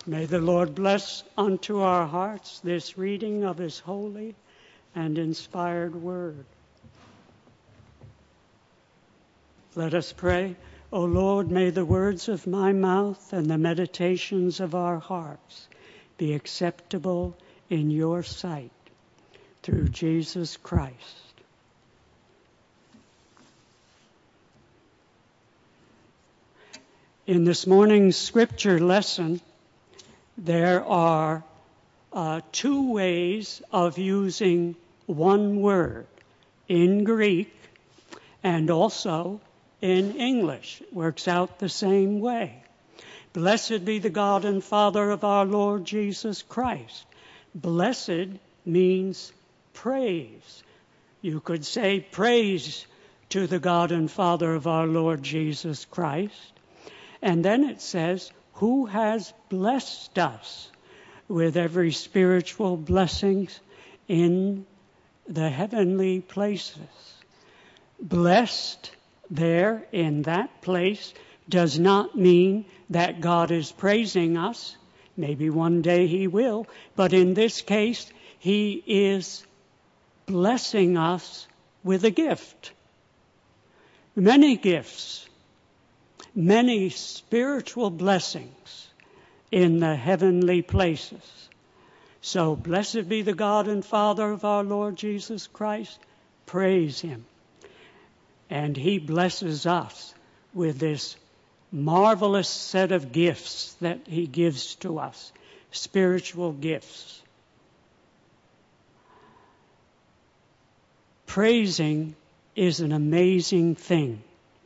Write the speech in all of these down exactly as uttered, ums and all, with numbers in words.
May the Lord bless unto our hearts this reading of his holy and inspired word. Let us pray. O Lord, may the words of my mouth and the meditations of our hearts be acceptable in your sight, through Jesus Christ. In this morning's scripture lesson, there are uh, two ways of using one word in Greek and also in English. It works out the same way. Blessed be the God and Father of our Lord Jesus Christ. Blessed means praise. You could say praise to the God and Father of our Lord Jesus Christ. And then it says, who has blessed us with every spiritual blessings in the heavenly places. Blessed there in that place does not mean that God is praising us. Maybe one day he will. But in this case, he is blessing us with a gift. Many gifts. Many spiritual blessings in the heavenly places. So blessed be the God and Father of our Lord Jesus Christ. Praise him. And he blesses us with this marvelous set of gifts that he gives to us, spiritual gifts. Praising is an amazing thing.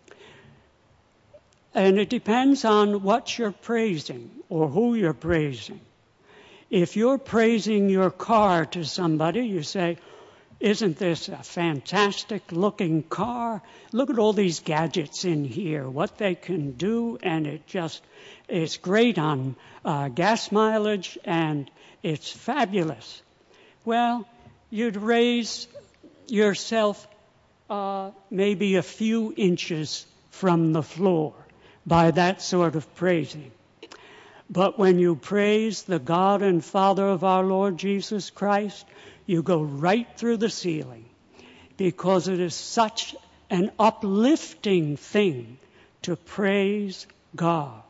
And it depends on what you're praising or who you're praising. If you're praising your car to somebody, you say, isn't this a fantastic looking car? Look at all these gadgets in here, what they can do, and it just, it's great on uh, gas mileage, and it's fabulous. Well, you'd raise yourself uh, maybe a few inches from the floor by that sort of praising. But when you praise the God and Father of our Lord Jesus Christ, you go right through the ceiling, because it is such an uplifting thing to praise God.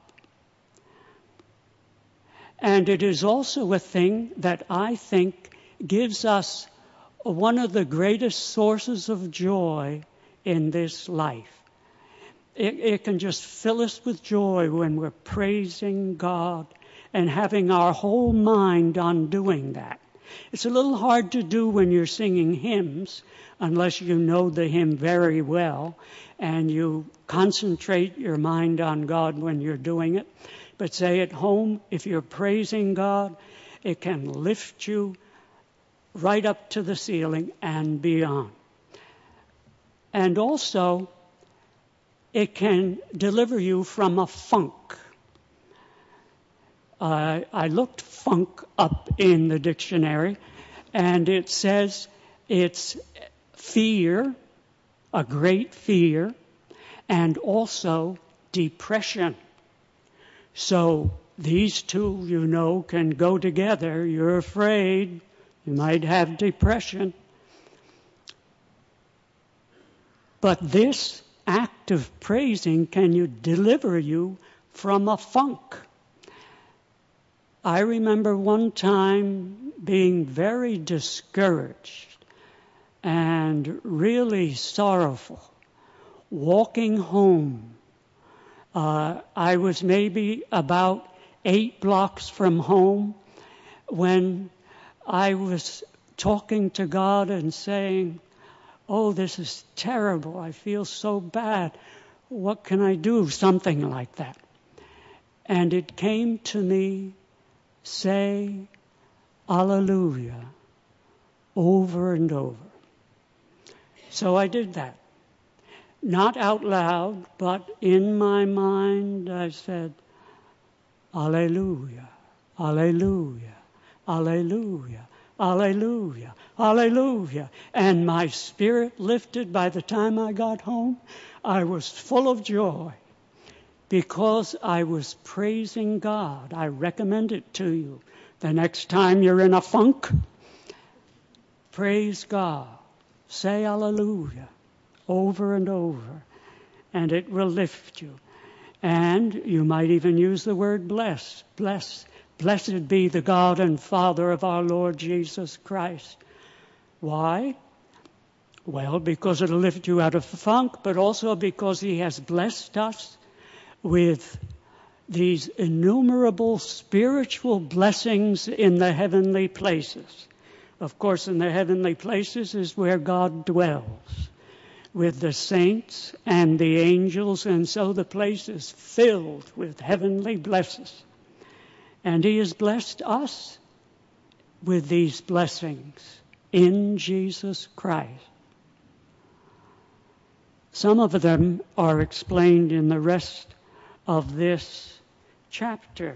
And it is also a thing that I think gives us one of the greatest sources of joy in this life. It, it can just fill us with joy when we're praising God and having our whole mind on doing that. It's a little hard to do when you're singing hymns, unless you know the hymn very well and you concentrate your mind on God when you're doing it. But say at home, if you're praising God, it can lift you right up to the ceiling and beyond. And also, it can deliver you from a funk. Uh, I looked funk up in the dictionary, and it says it's fear, a great fear, and also depression. So these two, you know, can go together. You're afraid, you might have depression. But this act of praising can you deliver you from a funk. I remember one time being very discouraged and really sorrowful, walking home. Uh, I was maybe about eight blocks from home when I was talking to God and saying, oh, this is terrible. I feel so bad. What can I do? Something like that. And it came to me, say, Alleluia, over and over. So I did that. Not out loud, but in my mind I said, Alleluia, Alleluia, Alleluia, Alleluia, Alleluia. And my spirit lifted. By the time I got home, I was full of joy. because I was praising God. I recommend it to you. The next time you're in a funk, praise God. Say hallelujah over and over, and it will lift you. And you might even use the word bless. Bless. Blessed be the God and Father of our Lord Jesus Christ. Why? Well, because it'll lift you out of the funk, but also because he has blessed us with these innumerable spiritual blessings in the heavenly places. Of course, in the heavenly places is where God dwells with the saints and the angels, and so the place is filled with heavenly blessings. And he has blessed us with these blessings in Jesus Christ. Some of them are explained in the rest of this chapter.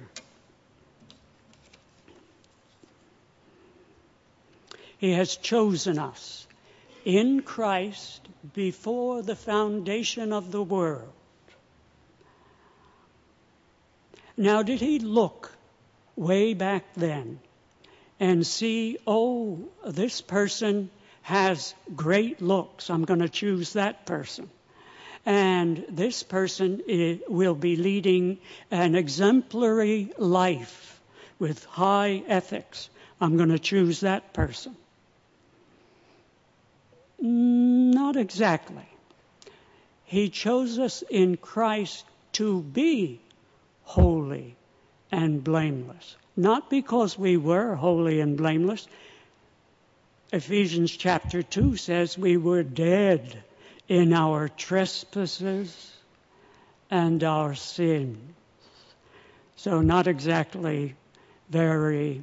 He has chosen us in Christ before the foundation of the world. Now, did he look way back then and see, oh, this person has great looks, I'm going to choose that person. And this person will be leading an exemplary life with high ethics, I'm going to choose that person? Not exactly. He chose us in Christ to be holy and blameless. Not because we were holy and blameless. Ephesians chapter two says we were dead in our trespasses and our sins. So not exactly very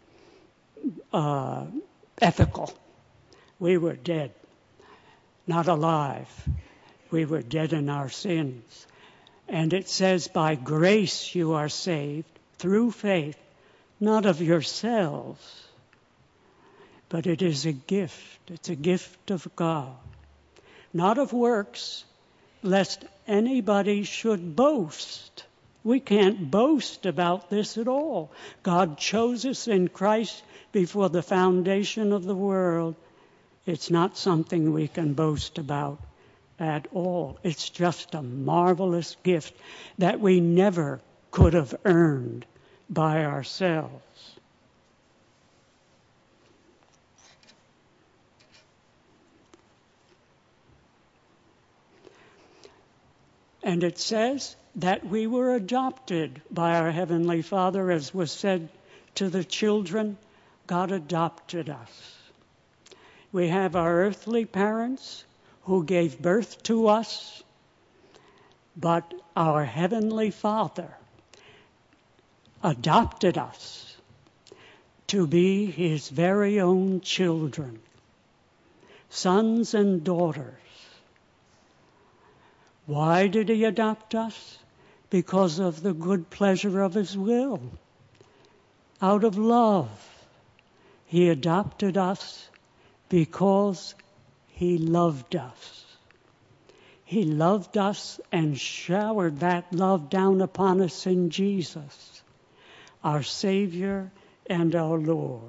uh, ethical. We were dead, not alive. We were dead in our sins. And it says, by grace you are saved through faith, not of yourselves, but it is a gift. It's a gift of God. Not of works, lest anybody should boast. We can't boast about this at all. God chose us in Christ before the foundation of the world. It's not something we can boast about at all. It's just a marvelous gift that we never could have earned by ourselves. And it says that we were adopted by our Heavenly Father, as was said to the children. God adopted us. We have our earthly parents who gave birth to us, but our Heavenly Father adopted us to be his very own children, sons and daughters. Why did he adopt us? Because of the good pleasure of his will. Out of love, he adopted us because he loved us. He loved us and showered that love down upon us in Jesus, our Savior and our Lord.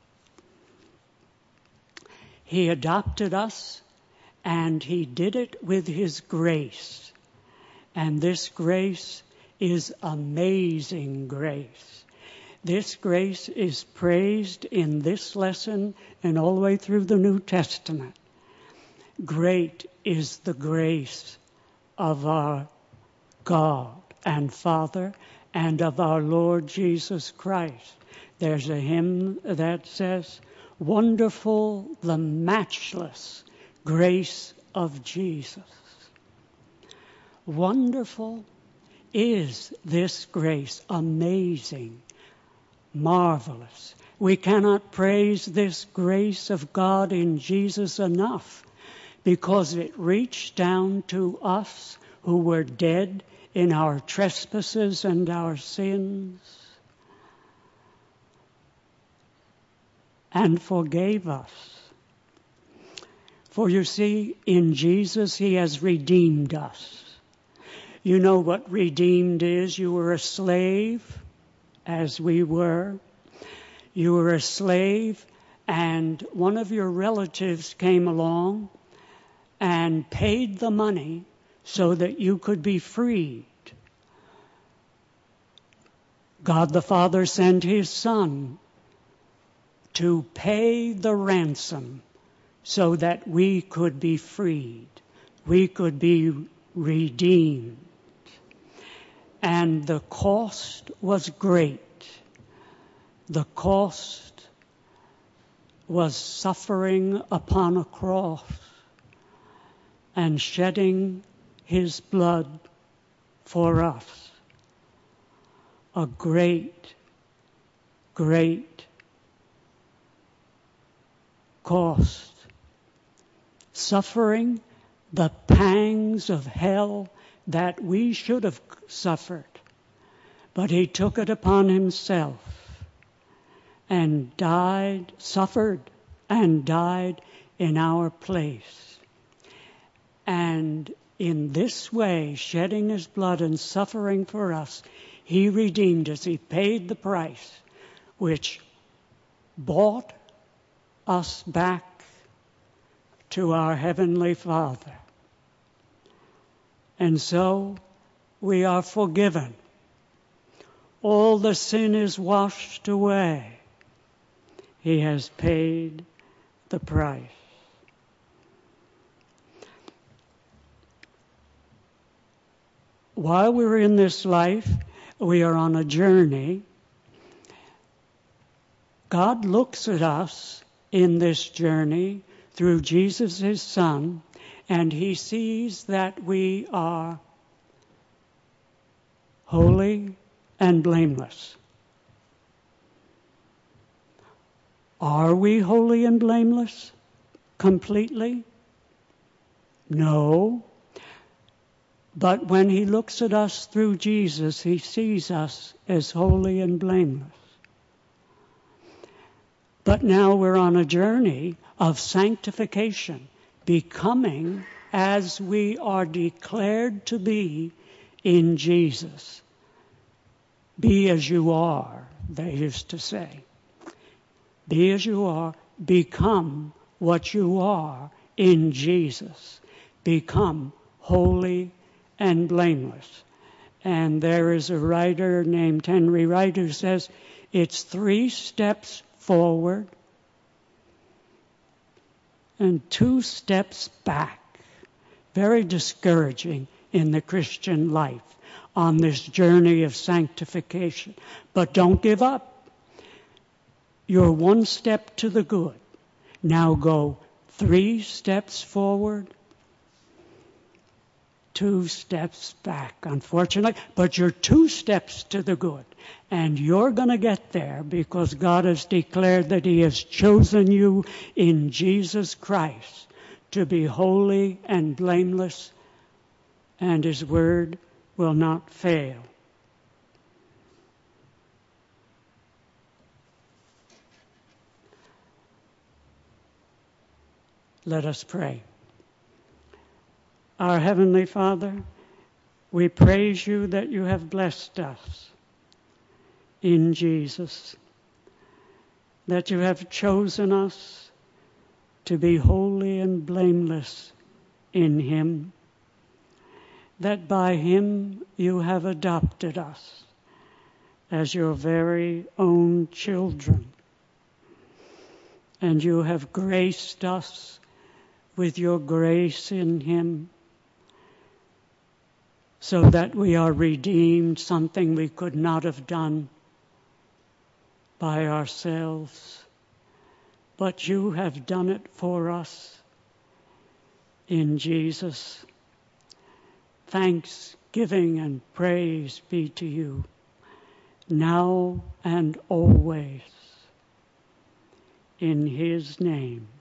He adopted us, and he did it with his grace. And this grace is amazing grace. This grace is praised in this lesson and all the way through the New Testament. Great is the grace of our God and Father and of our Lord Jesus Christ. There's a hymn that says, wonderful the matchless grace of Jesus. Wonderful is this grace, amazing, marvelous. We cannot praise this grace of God in Jesus enough, because it reached down to us who were dead in our trespasses and our sins, and forgave us. For you see, in Jesus he has redeemed us. You know what redeemed is. You were a slave, as we were. You were a slave, and one of your relatives came along and paid the money so that you could be freed. God the Father sent his Son to pay the ransom so that we could be freed. We could be redeemed. And the cost was great. The cost was suffering upon a cross and shedding his blood for us. A great, great cost. Suffering the pangs of hell that we should have suffered. But he took it upon himself and died, suffered and died in our place. And in this way, shedding his blood and suffering for us, he redeemed us. He paid the price which bought us back to our Heavenly Father. And so we are forgiven. All the sin is washed away. He has paid the price. While we're in this life, we are on a journey. God looks at us in this journey through Jesus, his Son, and he sees that we are holy and blameless. Are we holy and blameless completely? No. But when he looks at us through Jesus, he sees us as holy and blameless. But now we're on a journey of sanctification, becoming as we are declared to be in Jesus. Be as you are, they used to say. Be as you are, become what you are in Jesus. Become holy and blameless. And there is a writer named Henry Wright who says it's three steps forward and two steps back. Very discouraging in the Christian life on this journey of sanctification. But don't give up. You're one step to the good. Now go three steps forward, two steps back, unfortunately, but you're two steps to the good. And you're going to get there because God has declared that he has chosen you in Jesus Christ to be holy and blameless, and his word will not fail. Let us pray. Our Heavenly Father, we praise you that you have blessed us in Jesus, that you have chosen us to be holy and blameless in him, that by him you have adopted us as your very own children, and you have graced us with your grace in him, so that we are redeemed, something we could not have done by ourselves. But you have done it for us in Jesus. Thanksgiving and praise be to you, now and always, in his name.